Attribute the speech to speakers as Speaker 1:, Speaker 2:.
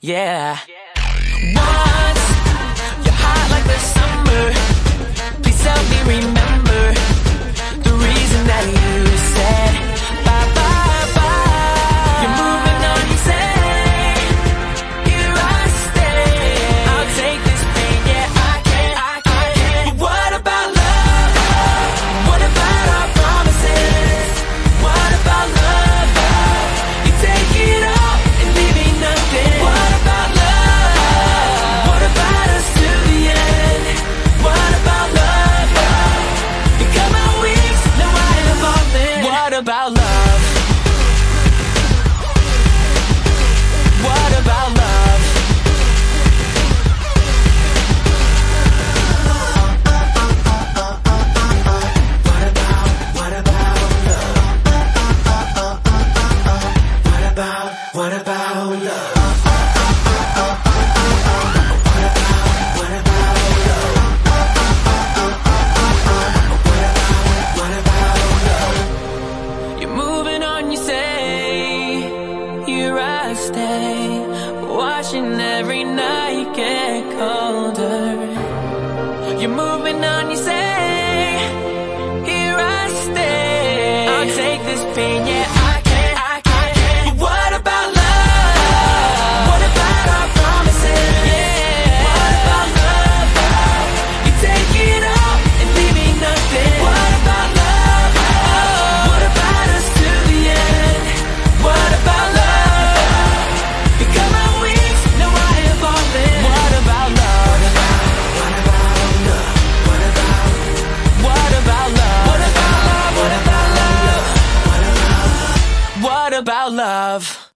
Speaker 1: yeah. Once, you're hot like the summer. Please help me remember the reason that you said bye, bye, bye. You're moving on, you say, here I stay. I'll take this pain, yeah, I can't. But what about love? What about our promises? What about love? You take it all and leave me nothing. What about love? What about us to the end? What about love? You cut my wings, now I am falling. What about love? What about love? What about love? You're moving on, you say, here I stay, watching every night get colder. You're moving on, you say, here I stay. I'll take this pain, yeah, I can't. But what about love? What about our promises? Yeah. What about love? You take it all and leave me nothing. What about love? What about us to the end? What about love? You cut my wings, now I am falling. What about love? What about love? What about love? What about love? What about love? What about love?